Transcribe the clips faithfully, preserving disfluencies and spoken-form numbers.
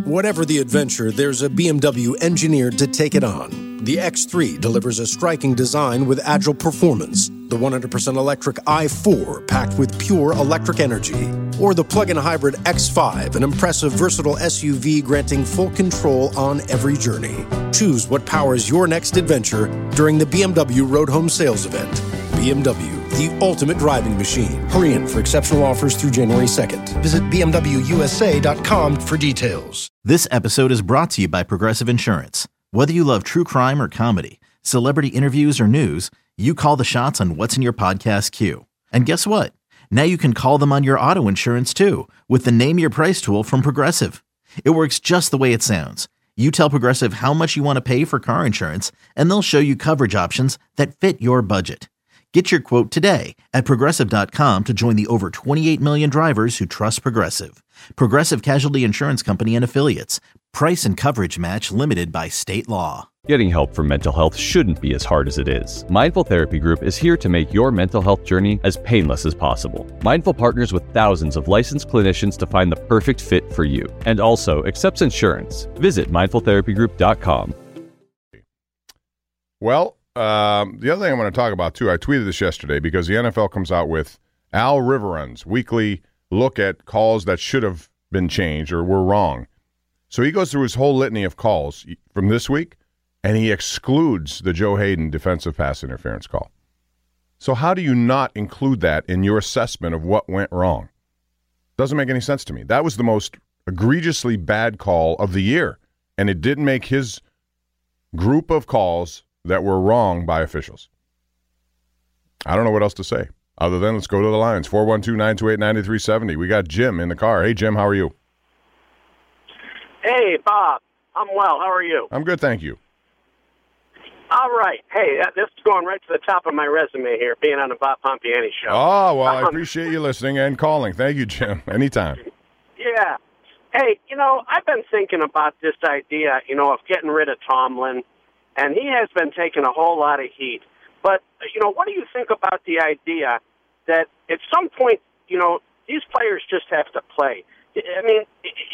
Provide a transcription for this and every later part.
Whatever the adventure, there's a B M W engineered to take it on. The X three delivers a striking design with agile performance. The one hundred percent electric i four, packed with pure electric energy. Or the plug-in hybrid X five, an impressive, versatile S U V granting full control on every journey. Choose what powers your next adventure during the B M W Road Home Sales Event. B M W, the ultimate driving machine. Hurry in for exceptional offers through January second. Visit B M W U S A dot com for details. This episode is brought to you by Progressive Insurance. Whether you love true crime or comedy, celebrity interviews or news, you call the shots on what's in your podcast queue. And guess what? Now you can call them on your auto insurance too with the Name Your Price tool from Progressive. It works just the way it sounds. You tell Progressive how much you want to pay for car insurance, and they'll show you coverage options that fit your budget. Get your quote today at Progressive dot com to join the over twenty-eight million drivers who trust Progressive. Progressive Casualty Insurance Company and Affiliates. Price and coverage match limited by state law. Getting help for mental health shouldn't be as hard as it is. Mindful Therapy Group is here to make your mental health journey as painless as possible. Mindful partners with thousands of licensed clinicians to find the perfect fit for you, and also accepts insurance. Visit mindful therapy group dot com. Well, Um, the other thing I'm going to talk about, too, I tweeted this yesterday because the N F L comes out with Al Riveron's weekly look at calls that should have been changed or were wrong. So he goes through his whole litany of calls from this week, and he excludes the Joe Hayden defensive pass interference call. So how do you not include that in your assessment of what went wrong? Doesn't make any sense to me. That was the most egregiously bad call of the year, and it didn't make his group of calls that were wrong by officials. I don't know what else to say other than let's go to the lines. four one two, nine two eight, nine three seven zero. We got Jim in the car. Hey, Jim, how are you? Hey, Bob. I'm well. How are you? I'm good, thank you. All right. Hey, uh, this is going right to the top of my resume here, being on the Bob Pompiani show. Oh, well, um, I appreciate you listening and calling. Thank you, Jim. Anytime. Yeah. Hey, you know, I've been thinking about this idea, you know, of getting rid of Tomlin. And he has been taking a whole lot of heat. But, you know, what do you think about the idea that at some point, you know, these players just have to play? I mean,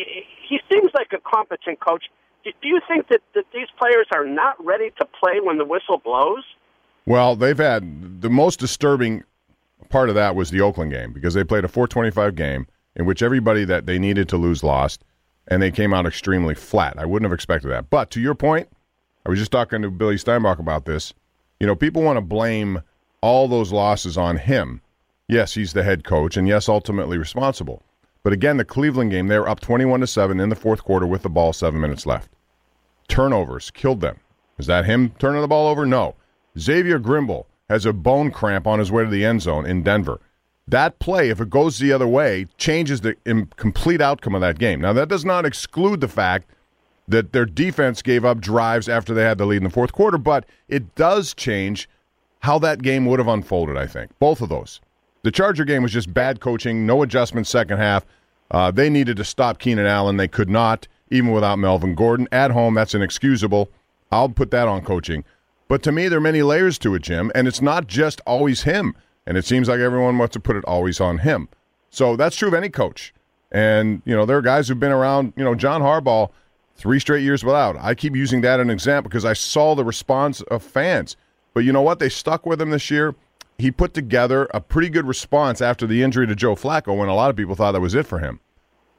he seems like a competent coach. Do you think that, that these players are not ready to play when the whistle blows? Well, they've had the most disturbing part of that was the Oakland game because they played a four twenty-five game in which everybody that they needed to lose lost, and they came out extremely flat. I wouldn't have expected that. But to your point, I was just talking to Billy Steinbach about this. You know, people want to blame all those losses on him. Yes, he's the head coach, and yes, ultimately responsible. But again, the Cleveland game, they were up twenty-one to seven in the fourth quarter with the ball, seven minutes left. Turnovers killed them. Is that him turning the ball over? No. Xavier Grimble has a bone cramp on his way to the end zone in Denver. That play, if it goes the other way, changes the complete outcome of that game. Now, that does not exclude the fact that their defense gave up drives after they had the lead in the fourth quarter, but it does change how that game would have unfolded, I think. Both of those. The Charger game was just bad coaching, no adjustments second half. Uh, they needed to stop Keenan Allen. They could not, even without Melvin Gordon. At home, that's inexcusable. I'll put that on coaching. But to me, there are many layers to it, Jim, and it's not just always him. And it seems like everyone wants to put it always on him. So that's true of any coach. And, you know, there are guys who've been around, you know, John Harbaugh, three straight years without. I keep using that as an example because I saw the response of fans. But you know what? They stuck with him this year. He put together a pretty good response after the injury to Joe Flacco when a lot of people thought that was it for him.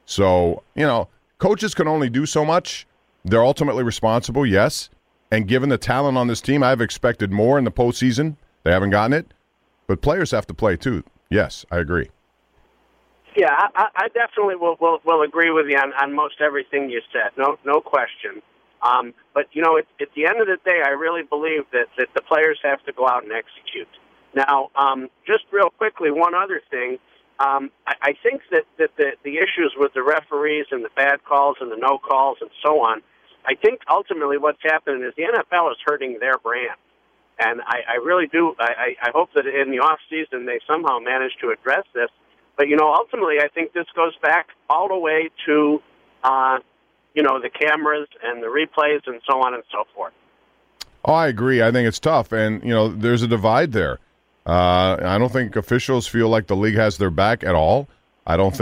So, you know, coaches can only do so much. They're ultimately responsible, yes. And given the talent on this team, I've expected more in the postseason. They haven't gotten it. But players have to play too. Yes, I agree. Yeah, I, I definitely will, will will agree with you on, on most everything you said. No, no question. Um, but you know, at, at the end of the day, I really believe that, that the players have to go out and execute. Now, um, just real quickly, one other thing. Um, I, I think that, that the, the issues with the referees and the bad calls and the no calls and so on, I think ultimately what's happening is the N F L is hurting their brand. And I, I really do. I, I hope that in the off season they somehow manage to address this. But, you know, ultimately, I think this goes back all the way to, uh, you know, the cameras and the replays and so on and so forth. Oh, I agree. I think it's tough. And, you know, there's a divide there. Uh, I don't think officials feel like the league has their back at all. I don't think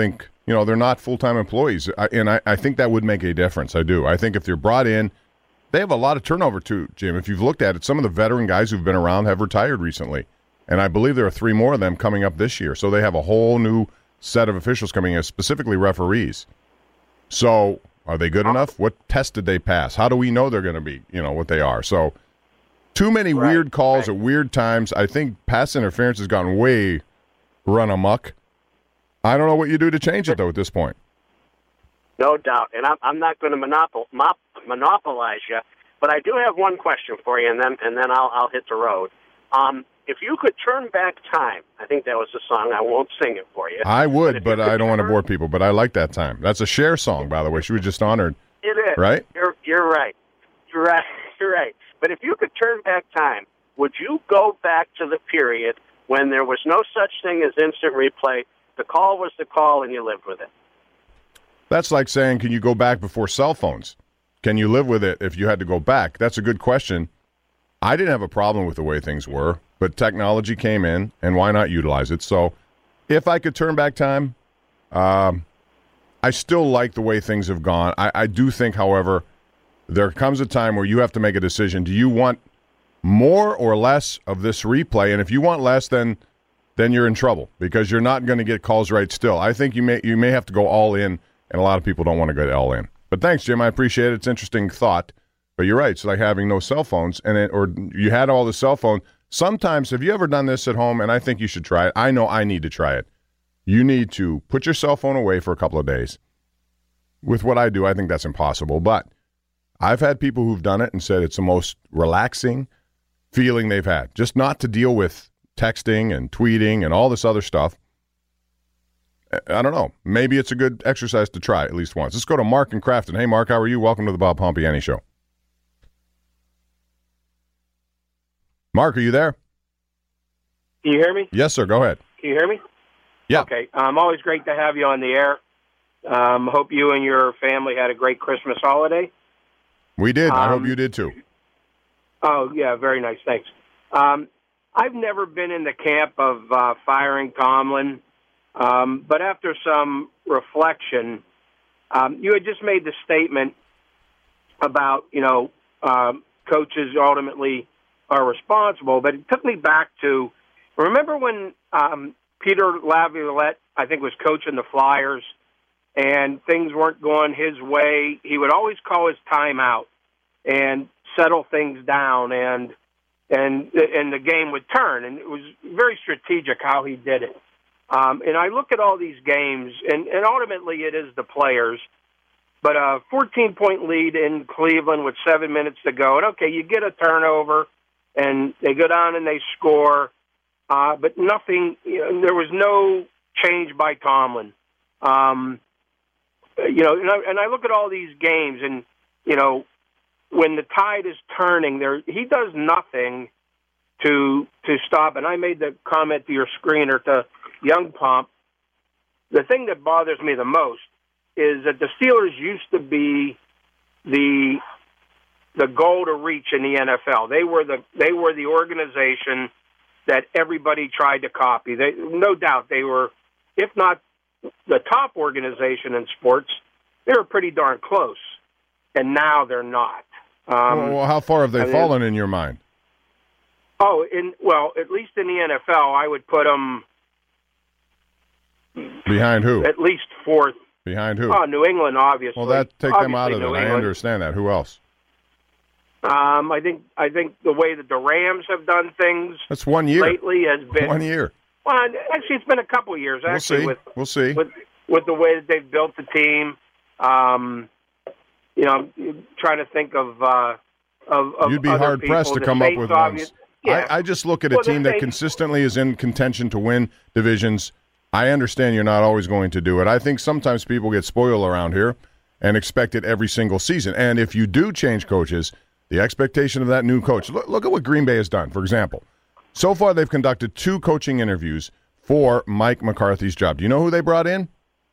you know, they're not full-time employees. I, and I, I think that would make a difference. I do. I think if they're brought in, they have a lot of turnover too, Jim. If you've looked at it, some of the veteran guys who've been around have retired recently. And I believe there are three more of them coming up this year. So they have a whole new set of officials coming in, specifically referees. So are they good enough? What test did they pass? How do we know they're going to be, you know, what they are? So too many right, weird calls right. at weird times. I think pass interference has gone way run amok. I don't know what you do to change it, though, at this point. No doubt. And I'm, I'm not going to monopol- mop- monopolize you, but I do have one question for you, and then and then I'll, I'll hit the road. Um, if you could turn back time, I think that was the song. I won't sing it for you. I would, but, but I don't want to bore people. But I like that time. That's a Cher song, by the way. She was just honored. It is. Right? You're, you're right. You're right. You're right. But if you could turn back time, would you go back to the period when there was no such thing as instant replay? The call was the call, and you lived with it. That's like saying, can you go back before cell phones? Can you live with it if you had to go back? That's a good question. I didn't have a problem with the way things were, but technology came in, and why not utilize it? So if I could turn back time, um, I still like the way things have gone. I, I do think, however, there comes a time where you have to make a decision. Do you want more or less of this replay? And if you want less, then then you're in trouble because you're not going to get calls right still. I think you may you may have to go all in, and a lot of people don't want to go all in. But thanks, Jim. I appreciate it. It's an interesting thought. But you're right. It's like having no cell phones, and it, or you had all the cell phone. Sometimes, have you ever done this at home? And I think you should try it. I know I need to try it. You need to put your cell phone away for a couple of days. With what I do, I think that's impossible. But I've had people who've done it and said it's the most relaxing feeling they've had. Just not to deal with texting and tweeting and all this other stuff. I don't know. Maybe it's a good exercise to try at least once. Let's go to Mark in Crafton. Hey, Mark, how are you? Welcome to the Bob Pompiani Show. Mark, are you there? Can you hear me? Yes, sir. Go ahead. Can you hear me? Yeah. Okay. Um, always great to have you on the air. Um, hope you and your family had a great Christmas holiday. We did. Um, I hope you did too. Oh, yeah. Very nice. Thanks. Um, I've never been in the camp of uh, firing Tomlin, um, but after some reflection, um, you had just made the statement about, you know, um, coaches ultimately are responsible, but it took me back to, remember when um, Peter Laviolette, I think, was coaching the Flyers, and things weren't going his way? He would always call his timeout and settle things down, and and and the game would turn. And it was very strategic how he did it. Um, and I look at all these games, and, and ultimately it is the players. But a fourteen-point lead in Cleveland with seven minutes to go, and okay, you get a turnover, and they go down and they score, uh, but nothing. You know, there was no change by Tomlin. Um, you know, and I, and I look at all these games, and you know, when the tide is turning, there he does nothing to to stop. And I made the comment to your screener, to Young Pomp. The thing that bothers me the most is that the Steelers used to be the the goal to reach in the N F L. They were the they were the organization that everybody tried to copy. They, no doubt they were, if not the top organization in sports, they were pretty darn close. And now they're not. Um, well, how far have they fallen in your mind? Oh, in well, at least in the N F L, I would put them behind who? At least fourth. Behind who? Oh, New England, obviously. Well, that take obviously them out of New it. England. I understand that. Who else? Um, I think I think the way that the Rams have done things That's one year. lately has been one year. Well, actually, it's been a couple of years. Actually, we'll see. with we'll see. with with the way that they've built the team. Um, you know, I'm trying to think of uh, of, of You'd be other hard pressed to people. come The up with Saints, ones. obvious- Yeah. I, I just look at a Well, the team that Saints- consistently is in contention to win divisions. I understand you're not always going to do it. I think sometimes people get spoiled around here and expect it every single season. And if you do change coaches, the expectation of that new coach, look, look at what Green Bay has done, for example. So far, they've conducted two coaching interviews for Mike McCarthy's job. Do you know who they brought in?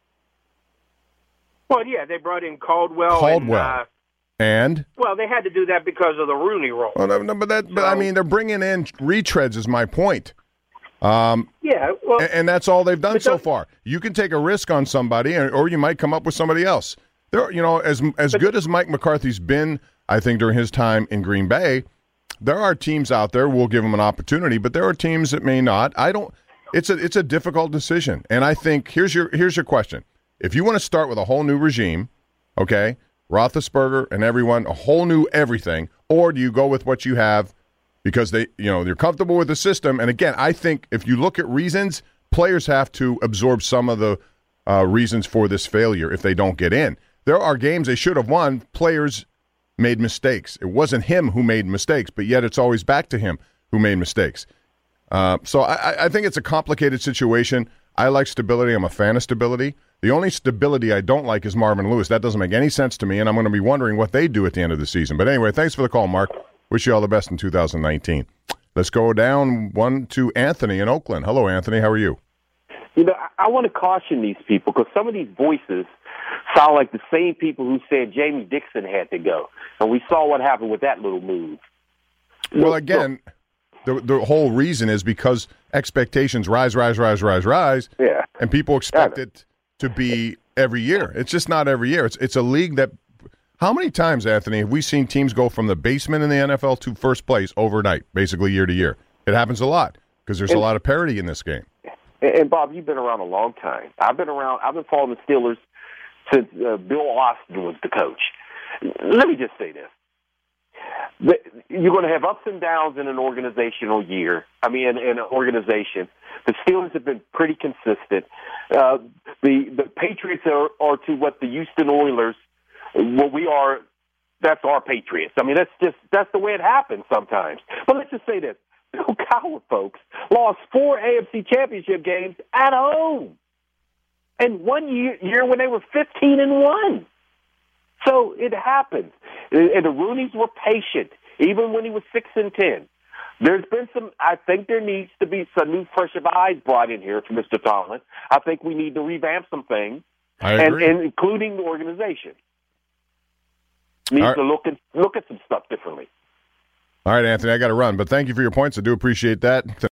Well, yeah, they brought in Caldwell. Caldwell. And, uh, and? well, they had to do that because of the Rooney Rule. Well, no, no, but that, but I mean, they're bringing in retreads is my point. Um, yeah, well, and, and that's all they've done so don't- far. You can take a risk on somebody, or or you might come up with somebody else. There, you know, as as good as Mike McCarthy's been, I think during his time in Green Bay, there are teams out there who will give him an opportunity, but there are teams that may not. I don't. It's a it's a difficult decision, and I think here's your here's your question: if you want to start with a whole new regime, okay, Roethlisberger and everyone, a whole new everything, or do you go with what you have because they, you know, they're comfortable with the system? And again, I think if you look at reasons, players have to absorb some of the uh, reasons for this failure if they don't get in. There are games they should have won. Players made mistakes. It wasn't him who made mistakes, but yet it's always back to him who made mistakes. Uh, so I, I think it's a complicated situation. I like stability. I'm a fan of stability. The only stability I don't like is Marvin Lewis. That doesn't make any sense to me, and I'm going to be wondering what they do at the end of the season. But anyway, thanks for the call, Mark. Wish you all the best in two thousand nineteen. Let's go down one to Anthony in Oakland. Hello, Anthony. How are you? You know, I, I want to caution these people because some of these voices sound like the same people who said Jamie Dixon had to go. And we saw what happened with that little move. Well, again, the the whole reason is because expectations rise, rise, rise, rise, rise, Yeah. and people expect it to be every year. It's just not every year. It's it's a league that – how many times, Anthony, have we seen teams go from the basement in the N F L to first place overnight, basically year to year? It happens a lot because there's a lot of parity in this game. And, and, Bob, you've been around a long time. I've been around – I've been following the Steelers since uh, Bill Austin was the coach. Let me just say this. The, you're going to have ups and downs in an organizational year. I mean, in, in an organization. The Steelers have been pretty consistent. Uh, the the Patriots are, are to what the Houston Oilers, what we are, that's our Patriots. I mean, that's just that's the way it happens sometimes. But let's just say this. Bill Cowher, folks, lost four A F C championship games at home. And one year, year when they were fifteen and one. So it happens. And the Rooneys were patient, even when he was six and ten. There's been some, I think there needs to be some new fresh of eyes brought in here to Mister Tomlin. I think we need to revamp some things, I and, agree. and including the organization. Needs All right. to look at, look at some stuff differently. All right, Anthony, I got to run, but thank you for your points. I do appreciate that.